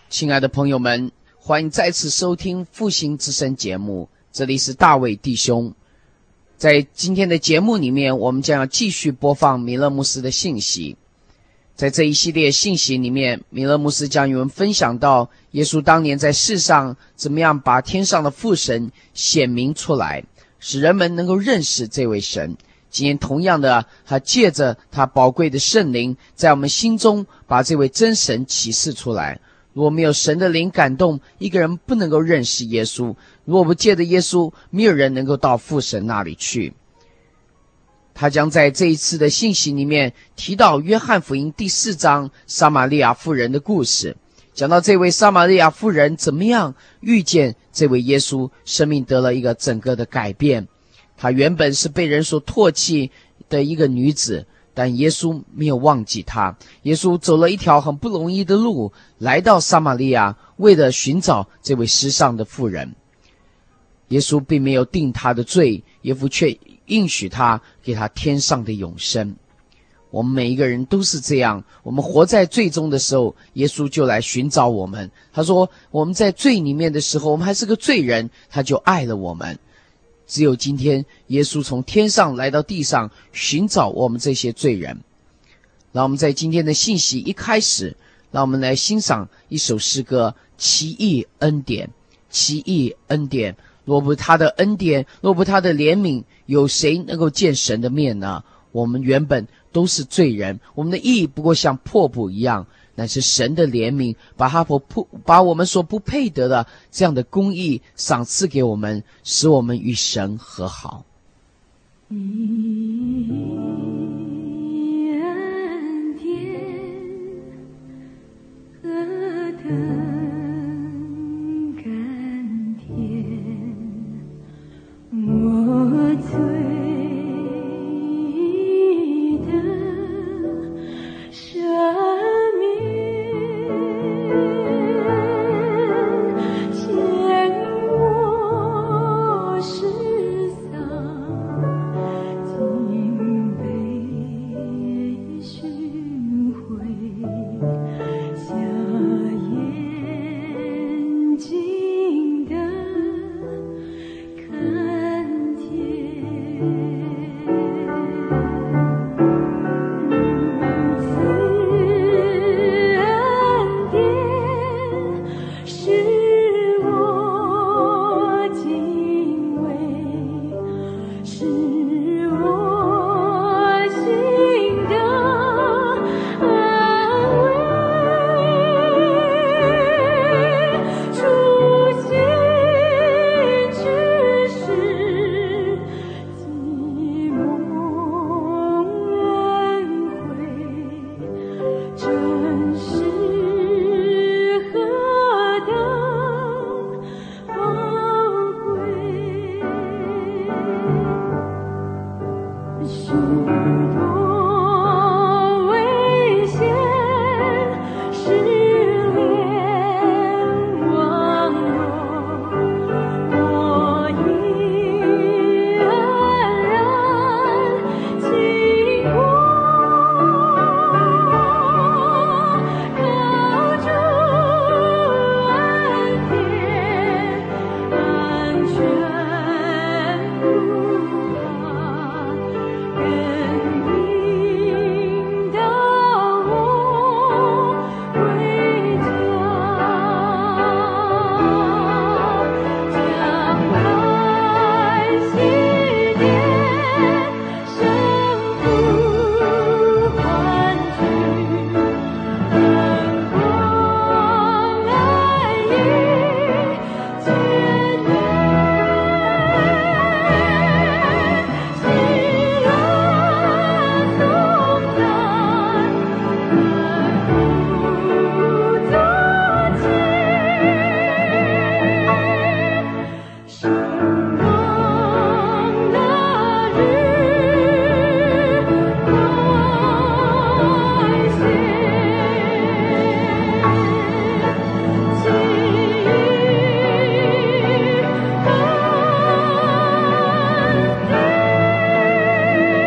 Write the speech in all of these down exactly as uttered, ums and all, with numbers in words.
亲爱的朋友们，欢迎再次收听复兴之声节目，这里是大卫弟兄。在今天的节目里面，我们将要继续播放米勒牧师的信息。在这一系列信息里面，米勒牧师将与我们分享到耶稣当年在世上怎么样把天上的父神显明出来，使人们能够认识这位神。今天同样的，他借着他宝贵的圣灵，在我们心中把这位真神启示出来。如果没有神的灵感动，一个人不能够认识耶稣。如果不借着耶稣，没有人能够到父神那里去。他将在这一次的信息里面提到约翰福音第四章撒玛利亚妇人的故事，讲到这位撒玛利亚妇人怎么样遇见这位耶稣，生命得了一个整个的改变。她原本是被人所唾弃的一个女子，但耶稣没有忘记她。耶稣走了一条很不容易的路，来到撒玛利亚，为了寻找这位失丧的妇人。耶稣并没有定她的罪，耶稣却应许她，给她天上的永生。我们每一个人都是这样，我们活在罪中的时候，耶稣就来寻找我们。他说我们在罪里面的时候，我们还是个罪人，他就爱了我们。只有今天耶稣从天上来到地上，寻找我们这些罪人。让我们在今天的信息一开始，让我们来欣赏一首诗歌，奇异恩典。奇异恩典，若不他的恩典，若不他的怜悯，有谁能够见神的面呢？我们原本都是罪人，我们的义不过像破布一样，乃是神的怜悯，把他不把我们所不配得的这样的公义赏赐给我们，使我们与神和好。 恩典何等甘甜，我罪的赦免，牵我失丧，竟被寻回，瞎眼睛的看见。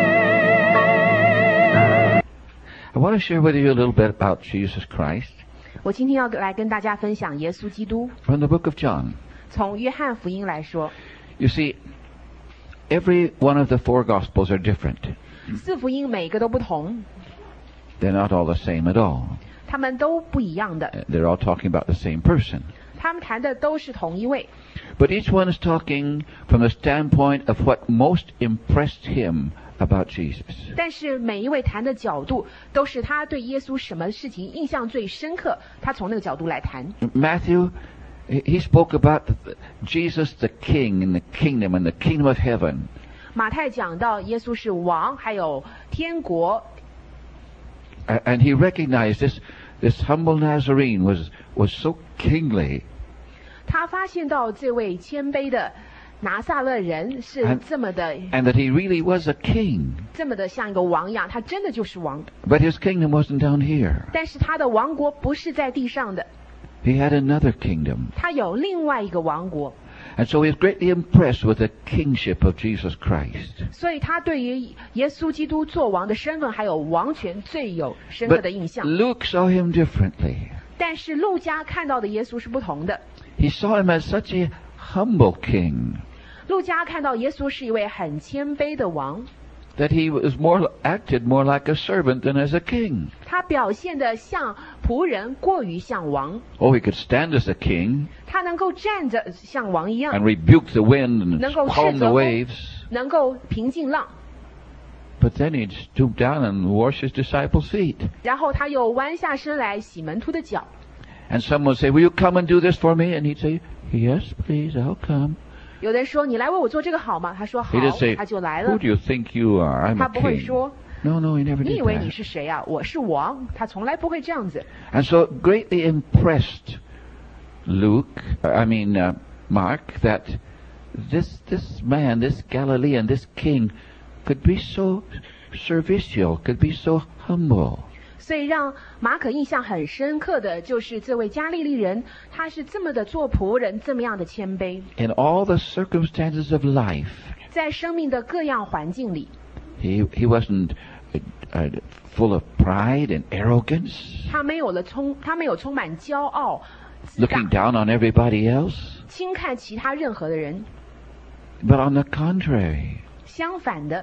I want to share with you a little bit about Jesus Christ. 我今天要来跟大家分享耶稣基督。 From the book of John. 从约翰福音来说， You see, every one of the four Gospels are different. 四福音每个都不同， They're not all the same at all. 他们都不一样的， Uh, They're all talking about the same person. 他们谈的都是同一位， But each one is talking from the standpoint of what most impressed him about Jesus. 但是每一位谈的角度都是他对耶稣什么事情印象最深刻，他从那个角度来谈。 Matthew, he he spoke about the- Jesus the King and the kingdom and the kingdom of heaven. 马太讲到耶稣是王，还有天国， A- And he recognized this, this humble Nazarene was, was so kingly. 他发现到这位谦卑的拿撒勒人是 And- 这么的 And that he really was a king. 这么的像一个王一样，他真的就是王。 But his kingdom wasn't down here. 但是他的王国不是在地上的， He had another kingdom. 他有另外一个王国， And so he was greatly impressed with the kingship of Jesus Christ. 所以他对于耶稣基督做王的身份还有王权最有深刻 But 的印象。 Luke saw him differently. 但是路加看到的耶稣是不同的， He saw him as such a humble king 路加看到耶稣是一位很谦卑的王， that he was more acted more like a servant than as a king. 他表现得像仆人，过于像王。 Oh, he could stand as a king 他能够站着像王一 and 样， rebuke the wind and 能够 calm 斥 the 责风 waves. 能够平静浪， But then he'd stoop down and wash his disciples' feet. 然后他又弯下身来洗门徒的脚。 And someone would say, will you come and do this for me? And he'd say, yes, please, I'll come. 有人说：“你来为我做这个好吗？”他说：“好 He didn't say, 他就来 who 了。 do you think you are? I'm 他 a 不会 king. 说 No, no, he never 你 did 以为你 that. 是谁啊？我是王。他从来不会这样子。 And so it greatly impressed Luke, I mean uh, Mark, that this this man, this Galilean, this king, could be so servicial, could be so humble. 所以让马可印象很深刻的就是这位加利利人，他是这么的做仆人，这么样的谦卑， In all the circumstances of life, 在生命的各样环境里， he he wasn't uh, uh, full of pride and arrogance, 他没有了充，他没有充满骄傲、自大 looking，down on everybody else. 轻看其他任何的人。 But on the contrary, 相反的，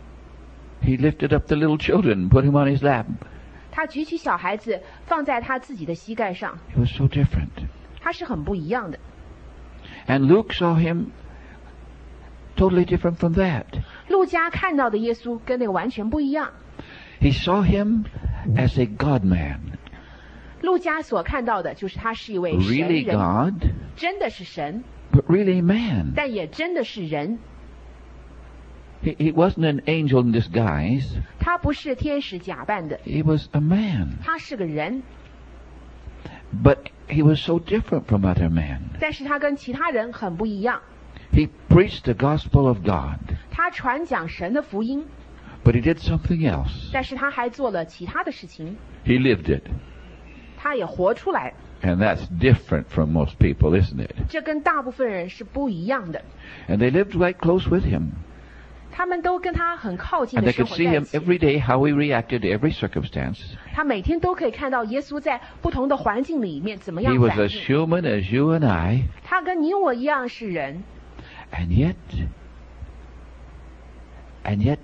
he lifted up the little children, put him on his lap. 他举起小孩子放在他自己的膝盖上， He was so different. 他是很不一样的。 And Luke saw him totally different from that. 路加看到的耶稣跟那个完全不一样。 He saw him as a God-man. 路加所看到的就是他是一位神 Really 人， God, 真的是神， but really man. 但也真的是人。 He, he wasn't an angel in disguise. 他不是天使假扮的， He was a man. 他是个人， But he was so different from other men. 但是他跟其他人很不一样。 He preached the gospel of God, 他传讲神的福音， but he did something else. 但是他还做了其他的事情， He lived it. 他也活出来。 And that's different from most people, isn't it? 这跟大部分人是不一样的。 And they lived right close with him. 他们都跟他很靠近 And 的 they 生 could 活 see 在一 him 起。 every day, how he reacted to every circumstance. 他每天都可以看到耶稣在不同的环境里面怎么 He 样 was 反 as 应。 human as you and I. 他跟你我一样是人， And yet, and yet,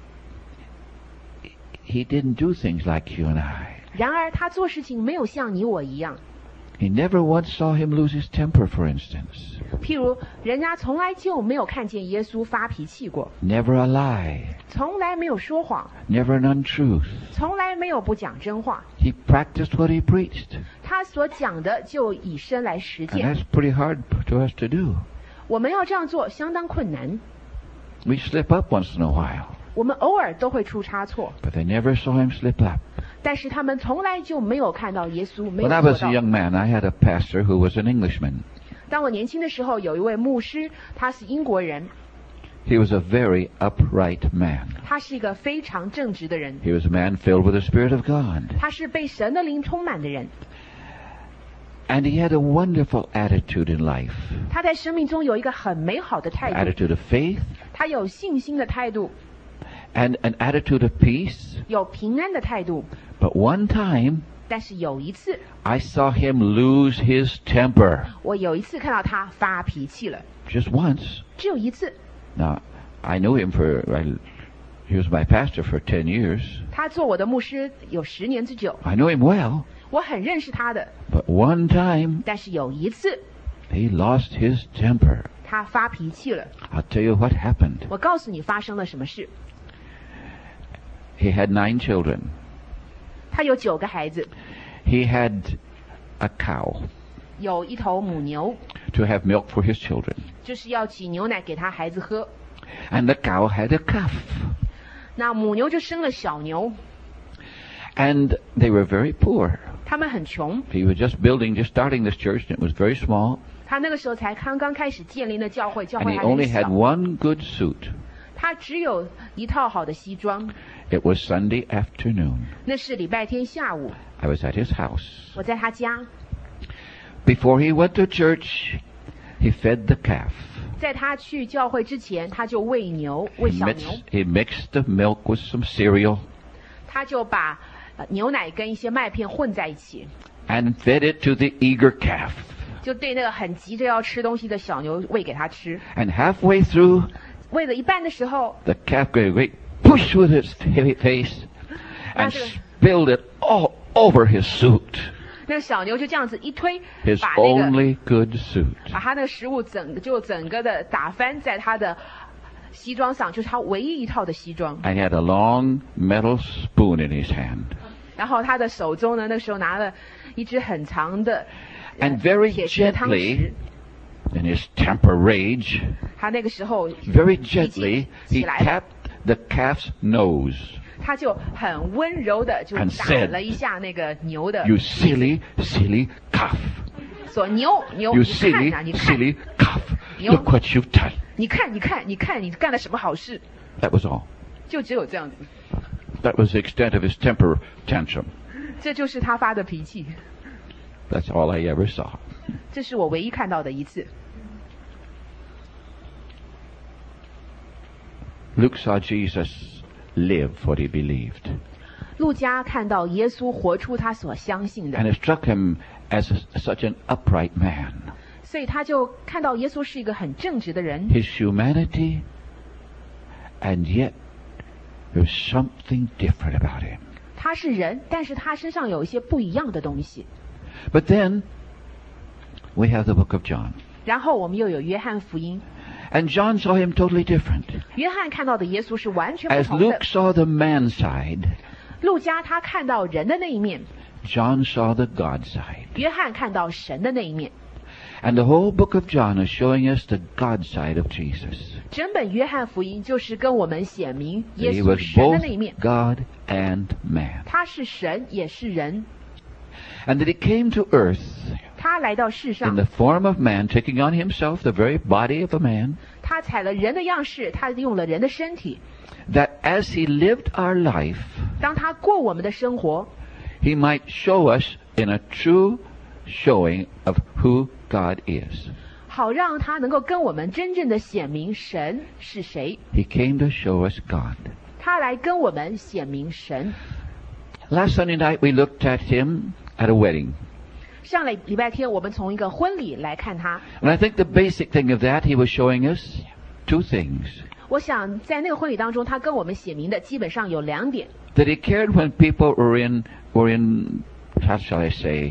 he didn't do things like you and I. 然而他做事情没有像你我一样。 He never once saw him lose his temper, for instance. 譬如，人家从来就没有看见耶稣发脾气过， Never a lie, 从来没有说谎， never an untruth. 从来没有不讲真话。 He practiced what he preached. 他所讲的就以身来实 And 践。 that's pretty hard to us to do. 我们要这样做相当困难， We slip up once in a while, 我们偶尔都会出差错， but they never saw him slip up. 但是他们从来就没有看到耶稣，没有 When I 做 was a 到。 young man, I had a pastor who was an Englishman. 当我年轻的时候，有一位牧师，他是英国人， He was a very upright man. 他是一个非常正直的人， He was a man filled with the Spirit of God. 他是被神的灵充满的人， And he had a wonderful attitude in life. 他在生命中有一个很美好的态度， Attitude of faith 他有信心的态度， and an attitude of peace. 有平安的态度。 But one time, 但是有一次， I saw him lose his temper. 我有一次看到他发脾气了， Just once. 只有一次。 Now, I knew him for, I, he was my pastor for ten years. 他做我的牧师有十年之久， I know him well. 我很认识他的。 But one time, 但是有一次， he lost his temper. 他发脾气了。 I'll tell you what happened. 我告诉你发生了什么事。 He had nine children. 他有九个孩子， He had a cow 有一头母牛， to have milk for his children. 就是要挤牛奶给他孩子喝。 And the cow had a calf. 那母牛就生了小牛， And they were very poor. 他们很穷。 He was just building, just starting this church, and it was very small. 他那个时候才刚刚开始建立那教会，教 And 会 he 还很 only had 小。 one good suit. 他只有一套好的西装。 It was Sunday afternoon. 那是礼拜天下午， I was at his house. 我在他家， Before he went to church, he fed the calf. 在他去教会之前，他就喂牛，喂 He 小牛 mixed,，he mixed the milk with some cereal 他就把、呃、牛奶跟一些麦片混在一起， and fed it to the eager calf. 就对那个很急着要吃东西的小牛喂给他吃。 And halfway through, 喂了一半的时候， the calf gave a great push with its heavy face and That's a- spilled it all over his suit. 那个小牛就这样子一推， His 把那个 only good suit. 把他那个食物整就整个的打翻在他的西装上，就是他唯一一套的西装。 And he had a long metal spoon in his hand. 然后他的手中呢，那时候拿了一只很长的、呃 And very 铁质的汤匙 gently,。in his temper rage, 他那个时候 very 脾气 gently, 起 he 来了， tapped the calf's nose. 他就很温柔的就 And 打 said, 了一下那个牛的 You silly, silly calf. 说牛牛， You 你看 silly, 啊，你看， silly calf. You- Look what you've done. 你看，你看，你看，你干了什么好事？ That was all. 就只有这样子， That was the extent of his temper tantrum. 这就是他发的脾气， That's all I ever saw. 这是我唯一看到的一次。 Luke saw Jesus live what he believed. 路加看到耶稣活出他所相信 And 的， it struck him as a, such an upright man. 所以他就看到耶稣是一个很正直的人， His humanity, and yet there's something different about him. 他是人，但是他身上有一些不一样的东西。 But then we have the book of John. 然后我们又有约翰福音， And John saw him totally different. 约翰看到的耶稣是完全不 As 同的 Luke。saw the man side, 路加他看到人的那一面， John saw the God side. 约翰看到神的那一面。 And the whole book of John is showing us the God side of Jesus. 整本约翰福音就是跟我们显明耶 He 稣 was 神的 both 那一面， God and man. 他是神也是人， And that he came to earth 他来到世 in 上， the form of man, taking on himself the very body of a man, 他采了人的样式，他用了人的身体。 that as he lived our life, 当他过我们的生活， he might show us in a true showing of who God is. 好让他能够跟我们真正的显明神是谁。 He came to show us God. 他来跟我们显明神。 Last Sunday night we looked at him at a wedding. 上了礼拜天，我们从一个婚礼来看他。 And I think the basic thing of that, he was showing us two things. 我想在那个婚礼当中，他跟我们写明的基本上有两点： That he cared when people were in, were in, how shall I say,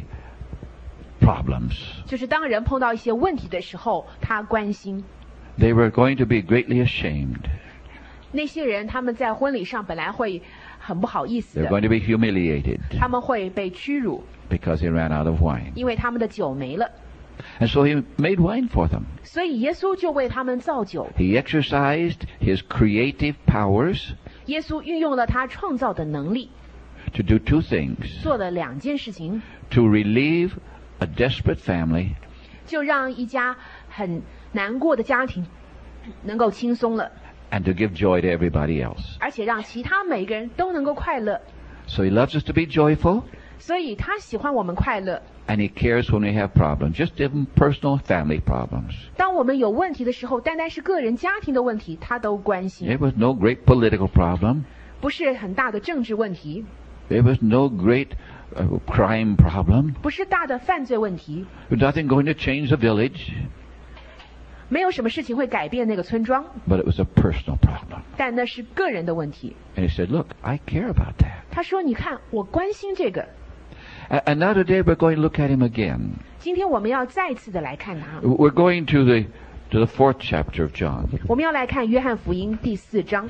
problems. 就是当人碰到一些问题的时候，他关心。 They were going to be greatly ashamed. 那些人他们在婚礼上本来会很不好意思 They were 的， going to be humiliated 他们会被屈辱， because they ran out of wine. 因为他们的酒没了。 And so he made wine for them. 所以耶稣就为他们造酒。 He exercised his creative powers 耶稣运用了他创造的能力， to do two things. 做了两件事情， To relieve a desperate family 就让一家很难过的家庭能够轻松了， and to give joy to everybody else. 而且让其他每个人都能够快乐。 So he loves us to be joyful, 所以他喜欢我们快乐。 and he cares when we have problems, just even personal family problems. 当我们有问题的时候，单单是个人家庭的问题，他都关心， It was no great political problem. 不是很大的政治问题， It was no great uh, crime problem. 不是大的犯罪问题， There was nothing going to change the village, 没有什么事情会改变那个村庄， but it was a personal problem. 但那是个人的问题。 And he said, look, I care about that. 他说：“你看，我关心这个。 A- And now today we're going to look at him again. 今天我们要再次的来看他， We're going to the to the fourth chapter of John. 我们要来看约翰福音第四章。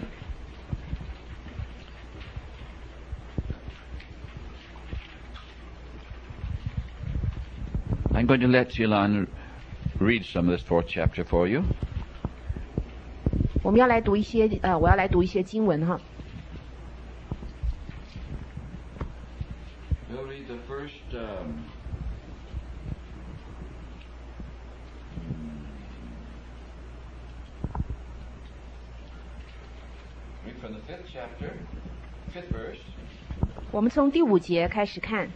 I'm going to let Jilan read some of this fourth chapter for you. 我们要来读一些呃，我要来读一些经文哈。 We'll read the first um, read from the fifth chapter, fifth verse, 我们从第五节开始看，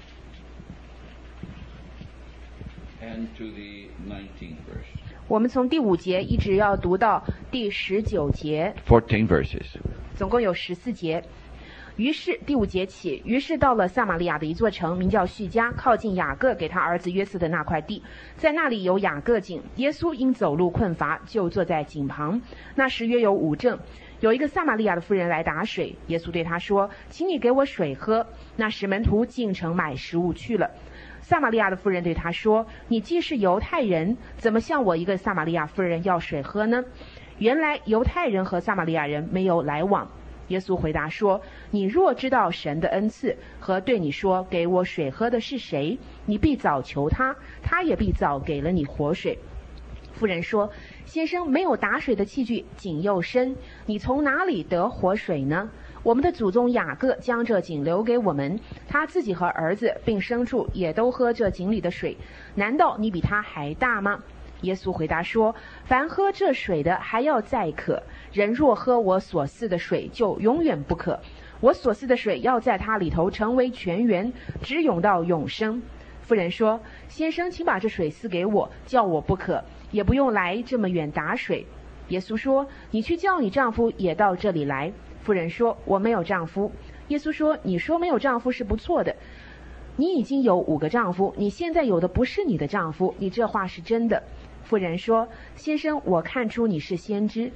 and to the nineteenth verse. 我们从第五节一直要读到第十九节， Fourteen verses. 总共有十四节。于是第五节起，于是到了撒玛利亚的一座城，名叫叙加，靠近雅各给他儿子约瑟的那块地，在那里有雅各井。耶稣因走路困乏，就坐在井旁。那时约有午正，有一个撒玛利亚的妇人来打水，耶稣对她说：“请你给我水喝。”那时门徒进城买食物去了。撒玛利亚的妇人对他说：“你既是犹太人，怎么向我一个撒玛利亚妇人要水喝呢？”原来犹太人和撒玛利亚人没有来往。耶稣回答说：“你若知道神的恩赐和对你说给我水喝的是谁，你必早求他，他也必早给了你活水。”妇人说：“先生，没有打水的器具，井又深，你从哪里得活水呢？我们的祖宗雅各将这井留给我们，他自己和儿子并牲畜也都喝这井里的水，难道你比他还大吗？”耶稣回答说：“凡喝这水的还要再渴，人若喝我所赐的水，就永远不渴。我所赐的水要在他里头成为泉源，直涌到永生。”妇人说：“先生，请把这水赐给我，叫我不渴，也不用来这么远打水。”耶稣说：“你去叫你丈夫也到这里来。”妇人说：“我没有丈夫。”耶稣说：“你说没有丈夫是不错的，你已经有五个丈夫，你现在有的不是你的丈夫，你这话是真的。”妇人说：“先生，我看出你是先知。”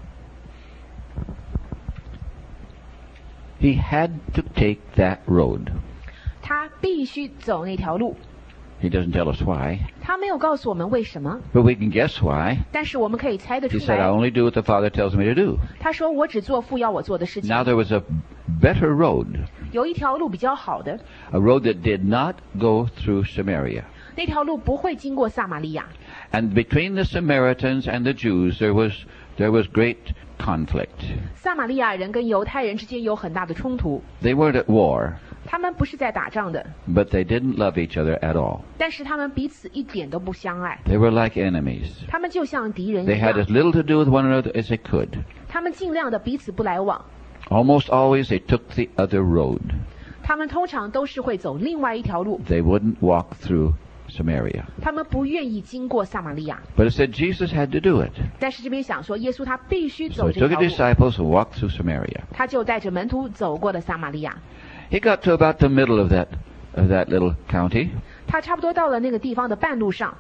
He had to take that road. 他必须走那条路。 He doesn't tell us why, 他没有告诉我们为什么， but we can guess why. 但是我们可以猜得 He 出 said, I 来。 only do what the Father tells me to do. 他说：“我只做父要我做的事情。 Now there was a better road, ” 有一条路比较好的， a road that did not go through Samaria. 那条路不会经过撒玛利亚。 And between the Samaritans and the Jews, there was there was great conflict. 撒玛利亚人跟犹太人之间有很大的冲突， They weren't at war, 他们不是在打仗的， but they didn't love each other at all. 但是他们彼此一点都不相爱， They were like enemies. 他们就像敌人 They 一 had 样 as，little to do with one another as they could. 他们尽量的彼此不来往， Almost always they took the other road. 他们通常都是会走另外一条路， They wouldn't walk through Samaria. 他们不愿意经过撒玛利亚。 But it said Jesus had to do it. 但是这边想说，耶稣他必须 So 走 he 这 took 条 his 路， disciples and walked through Samaria. 他就带着门徒走过了撒玛利亚。 He got to about the middle of that of that little county, 他差不多到了那个地方的半路上，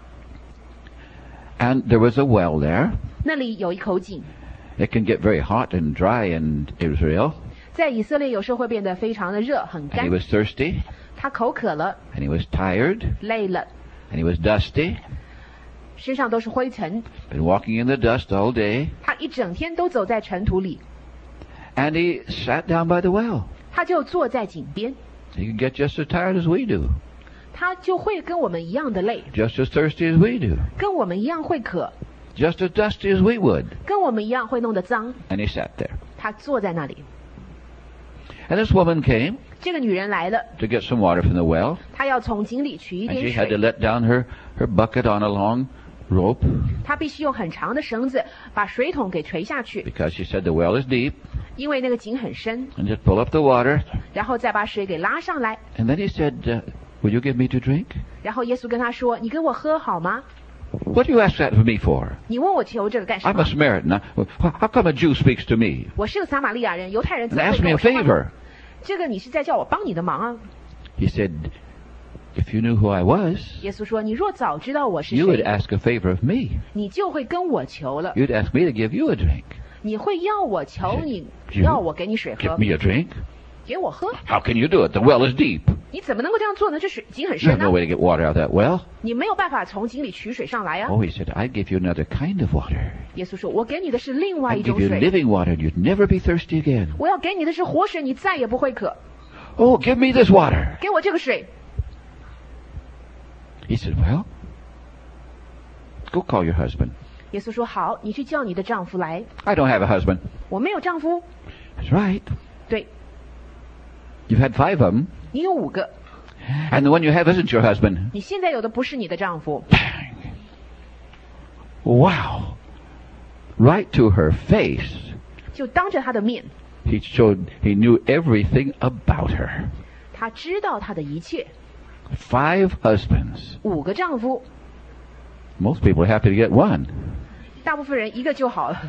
and there was a well there. 那里有一口井。 It can get very hot and dry in Israel. 在以色列有时候会变得非常的热，很 And 干 he。was thirsty, 他口渴了， and he was tired, 累了， and he was dusty. 身上都是灰尘。 Been walking in the dust all day, 他一整天都走在尘土里， and he sat down by the well. 他就坐在井边， He could get just as tired as we do, 他就会跟我们一样的累， just as thirsty as we do, 跟我们一样会渴， just as dusty as we would. 跟我们一样会弄得脏。 And he sat there. 他坐在那里。 And this woman came 这个女人来了， to get some water from the well, 她要从井里取一 and 点 she had to 水， let down her, her bucket on a long rope 她必须用很长的绳子把水桶给垂下去， because she said the well is deep, 因为那个井很深， and just pull up the water. 然后再把水给拉上来。 And then he said, uh, will you give me to drink? 然后耶稣跟她说：“你给我喝好吗？” What do you ask that of me for? 你问我求这个干什 I'm 么 a？ Samaritan. How how come a Jew speaks to me 我是个撒玛利亚人，犹太人怎 and 么会 asks 跟 me 我 a 说话呢 favor? 这个你是在叫我帮你的忙啊。 He said, if you knew who I was, 耶稣说，你若早知道我是 you would 谁， ask a favor of me. 你就会跟我求了， You'd ask me to give you a drink. 你会要我求你， You 要我给你水 Give 喝， me a drink? 给我喝。 How can you do it? The well is deep. 你怎么能够这样做呢？这水井很 You have 深 no 啊， way to get water out of that well. 你没有办法从井里取水上来啊。 Oh, he said, I give you another kind of water. 耶稣说，我给你的是另外 I 一 give 种 you 水， living water and you'd never be thirsty again. 我要给你的是活水，你再也不会渴。 Oh, give me this water. 给我这个水。 He said, well, go call your husband. 耶稣说，好，你去叫你的丈夫来。 I don't have a husband. 我没有丈夫。 That's right. 对， You've had five of them. 你有五个， And the one you have isn't your husband. 你现在有的不是你的丈夫。 Bang. Wow. Right to her face. 就当着他的面， He showed he knew everything about her. 他知道他的一切。 Five husbands. 五个丈夫， Most people are happy to get one. 大部分人一个就好了，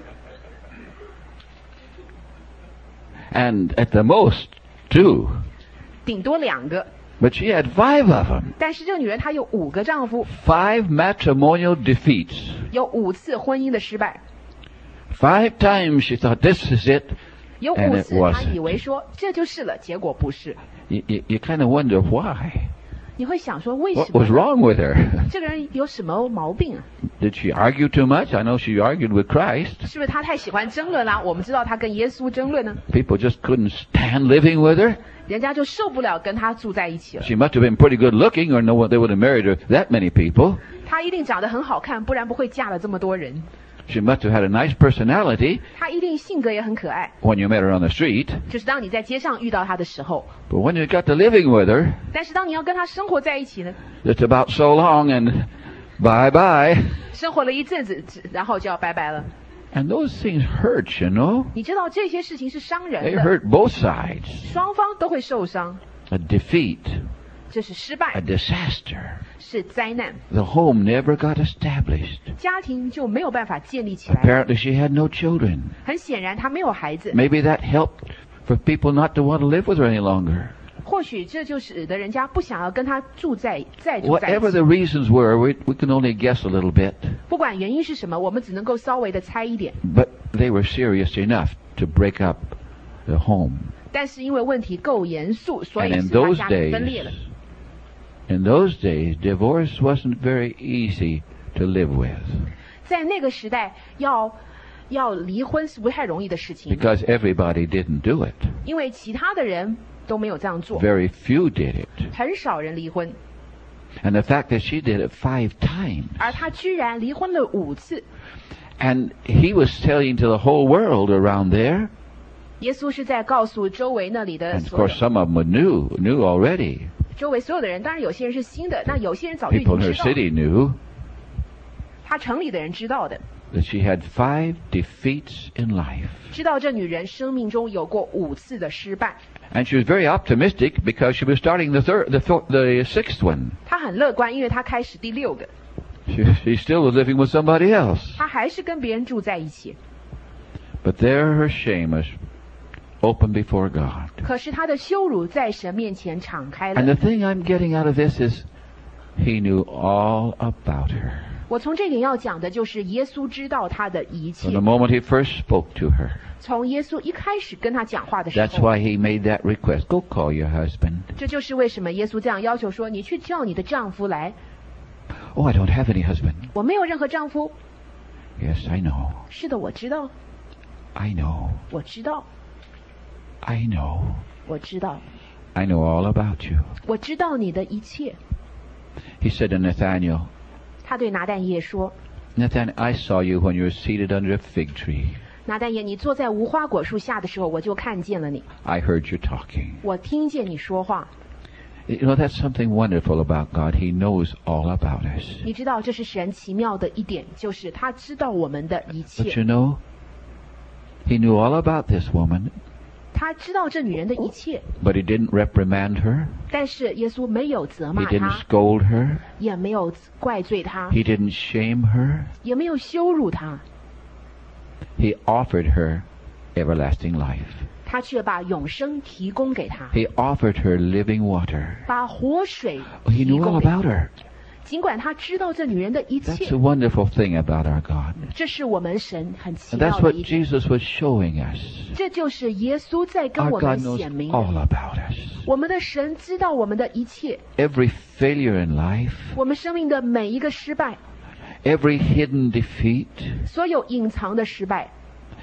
And at the most, two. 顶多两个。 But she had five of them. 但是这个女人她有五个丈夫， Five matrimonial defeats. 有五次婚姻的失败， Five times she thought, this is it. 有 And 五 it 次她 wasn't. 以为说这就是了，结果不是。 You, you, you kind of wonder why. 你会想说为 What 什么 was wrong with her? 这个人有什么毛病啊？ Did she argue too much? I know she argued with Christ. 是不是她太喜欢争论啦？我们知道她跟耶稣争论呢， People just couldn't stand living with her. 人家就受不了跟她住在一起了。 She must have been pretty good looking, or no one they would have married her that many people. 她一定长得很好看，不然不会嫁了这么多人。 She must have had a nice personality 她一定性格也很可爱， when you met her on the street. 就是当你在街上遇到她的时候。 But when you got to living with her, 但是当你要跟她生活在一起呢， it's about so long and bye bye. 生活了一阵子，然后就要拜拜了。 And those things hurt, you know. 你知道这些事情是伤 They 人的， hurt both sides. 双方都会受伤， A defeat, 这是失 a 败， disaster. 是灾难， The home never got established. 家庭就没有办法建立起来。 Apparently she had no children. 很显然，她没有孩子， Maybe that helped for people not to want to live with her any longer. 或许这就使得人家不想要跟她住在再住在一 Whatever 起。 the reasons were, we, we can only guess a little bit. 不管原因是什么，我们只能够稍微的猜一点。 But they were serious enough to break up the home. 但是因为问题够严肃，所 And 以 in 使他 those 家庭分裂了。 days, in those days, divorce wasn't very easy to live with 在那个时代，要要离婚是不太容易的事情， because everybody didn't do it. 因为其他的人都没有这样做， Very few did it. 很少人离婚， And the fact that she did it five times. 而他居然离婚了五次。 And he was telling to the whole world around there. 耶稣是在告诉周围那里的 And of 所有 course, some of them knew, knew already. 周围所有的人，当然有些人是新的，那有些人早就已 People 经 in her 知道， city knew 他城里的人知道的， that she had five defeats in life. 知道这女人生命中有过五次的失败。 And she was very optimistic because she was starting the third, the, th- the sixth one. 她很乐观，因为她开始第六个， She, she still was living with somebody else. 她还是跟别人住在一起。 But there her shame was open before God. 可是她的羞辱在神面前敞开 And 了。 the thing I'm getting out of this is he knew all about her. 我从这点要讲的就是耶稣知道她的一 From 切 the。moment he first spoke to her. 从耶稣一开始跟她讲话的时 That's 候， why he made that request. Go call your husband. 这就是为什么耶稣这样要求说：“你去叫你的丈夫来。 Oh, I don't have any husband. ” 我没有任何丈夫。 Yes, I know. 是的，我知道， I know. 我知道， I know. 我知道， I know all about you. 我知道你的一切。 He said to Nathanael, 他对拿但业说 Nathanael, I saw you when you were seated under a fig tree.：“ 拿但业，你坐在无花果树下的时候，我就看见了你， I heard you talking. 我听见你说话。 You know, that's something wonderful about God. He knows all about us. 你知道，这是神奇妙的一点，就是他知道我们的一 But 切。 you know, he knew all about this woman. 他他知道这女人的一切， But he didn't reprimand her. 但是耶稣没有责 He 骂 didn't 她， scold her. 也没有怪罪她， He didn't shame her. 也没有羞辱她， He offered her everlasting life. 他却把永生提供给她， He offered her living water. 把活水 He 提 knew 供 all 给她。 about her. 尽管他知道这女人的一 That's 切 the，wonderful thing about our God. 这是我们神很奇 And 妙 that's 的 what 一点。 Jesus was showing us. 这就是耶稣在跟 Our 我们 God knows 显明， all about us. 我们的神知道我们的一切， Every failure in life, 我们生命的每一个失败， every hidden defeat, 所有隐藏的失败，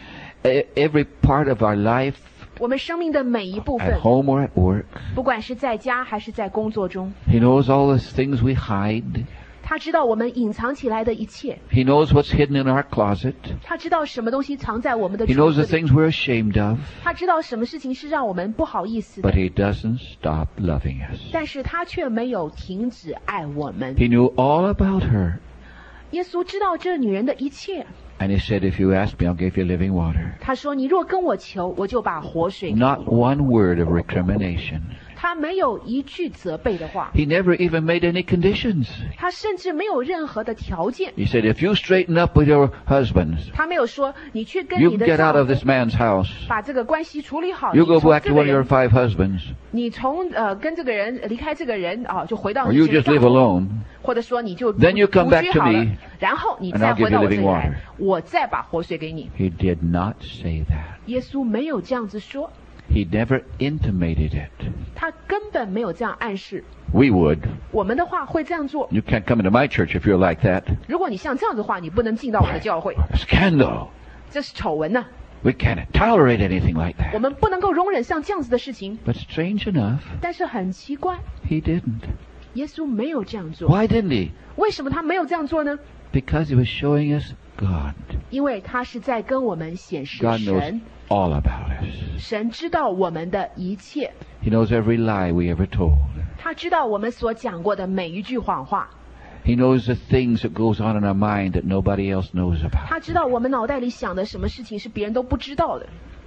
e- every part of our life, 我们生命的每一部 at 分， home or at work. 不管是在家还是在工作中， He knows all the things we hide. 他知道我们隐藏起来的一切， He knows what's hidden in our closet. 他知道什么东西藏在我们的 He 橱 knows the 子里， things we're ashamed of. 他知道什么事情是让我们不好意思的 But，he doesn't stop loving us. 但是他却没有停止爱我们。 He knew all about her. 耶稣知道这女人的一切， And he said, if you ask me, I'll give you living water. 他说：“你若跟我求，我就把活水给你。” Not one word of recrimination. 他没有一句责备的话， He never even made any conditions. 他甚至没有任何的条件。 He said, if you straighten up with your husbands, 他没有说你去跟 you 你的 get out 丈 of 夫 this man's house. 把这个关系处理好。 You 你 go 从 back 这 to 个 one of your 人， five husbands. 你从呃跟这个人离开这个人啊，就回到 Or 你 you 这个 just 丈 live 夫， alone. 或者说你就 Then you come 独 back 居 to 好了 me, 然后你 and 再 I'll give 回到 you 我这 living 里来 water.， 我再把活水给你。 He did not say that. 耶稣没有这样子说， He never intimated it. 他根本没有这样暗示。 We would. 我们的话会这样做。 You can't come into my church if you're like that. 如果你像这样子的话，你不能进到我的教会， Scandal. 这是丑闻呐、 We can't tolerate anything like 我 that. 们不能够容忍像这样子的事情。 But strange enough, 但是很奇怪， he didn't. 耶稣没有这样做。 Why didn't he? 为什么他没有这样做呢？ Because he was showing us God. 因为他是在跟我们显示 God knows 神， all about us. 神知道我们的一切， He knows every lie we ever told. 他知道我们所讲过的每一句谎话， He knows the things that goes on in our mind that nobody else knows about. 他知道我们脑袋里想的什么事情是别人都不知道的，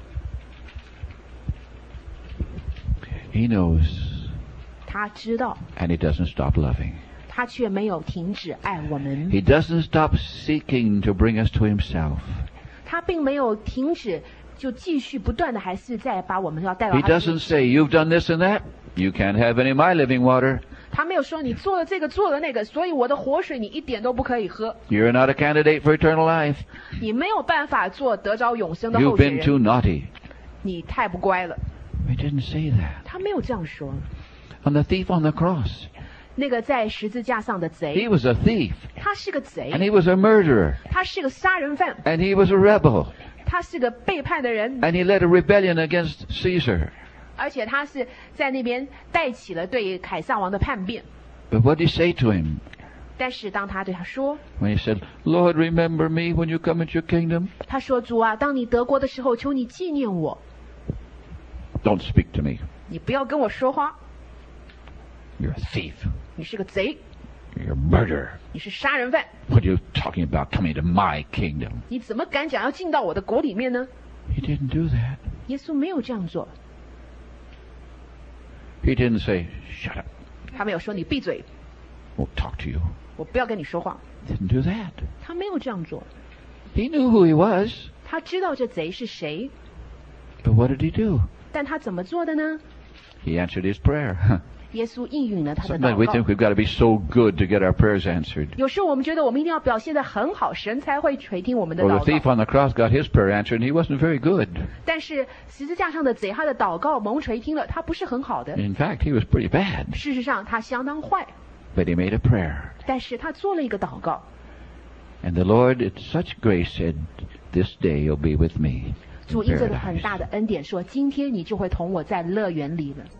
He knows, 他知道， and he doesn't stop loving. 他却没有停止爱我们， He doesn't stop seeking to bring us to himself. 他并没有停止，就继续不断的还是在把我们要带到 He 他的面 doesn't 前。 say, you've done this and that. You can't have any of my living water. 他没有说你做了这个做了那个，所以我的活水你一点都不可以喝， You're not a candidate for eternal life. 你没有办法做得着永生的 You've 候选 been 人， too naughty. 你太不乖了。 He didn't say that. 他没有这样说。 On the thief on the cross, 那个在十字架上的 he 贼， was a thief, 他是个 and 贼， he was a murderer, 他是个杀人犯， and he was a rebel, 他是个背叛的人， and he led a rebellion against Caesar. 而且他是在那边带起了对凯撒王的叛变。 But what did he say to him 但是当他对他说， when he said, Lord, remember me when you come into your kingdom? 他说主啊，当你得国的时候，求你纪念我， Don't speak to me. 你不要跟我说话， You're a thief. 你是个贼， You're a murderer. 你是杀人犯， What are you talking about coming to my kingdom? 你怎么敢讲要进到我的国里面呢？ He didn't do that. 耶稣没有这样做， He didn't say, shut up. 他没有说你闭嘴， Won't talk to you. 我不要跟你说话， Didn't do that. 他没有这样做。 He knew who he was. 他知道这贼是谁， But what did he do? 但他怎么做的呢？ He answered his prayer. 耶稣应允了他的 Sometimes we 祷 think 告。 we've got to be so good to get our prayers answered. 有时候我们觉得我们一定要表现得很好，神才会垂听我们的 Well, the 祷 thief 告。 on the cross got his prayer answered, and he wasn't very good. 但是十字架上的贼，他的祷告蒙垂听了，他不是很好的。 In fact, he was pretty bad. 事实上，他相当坏， But he made a prayer. 但是他做了一个祷告。 And the Lord, in such grace, said, this day you'll be with me 主 in 因着很大 paradise. 的恩典说：“今天你就会同我在乐园里了。”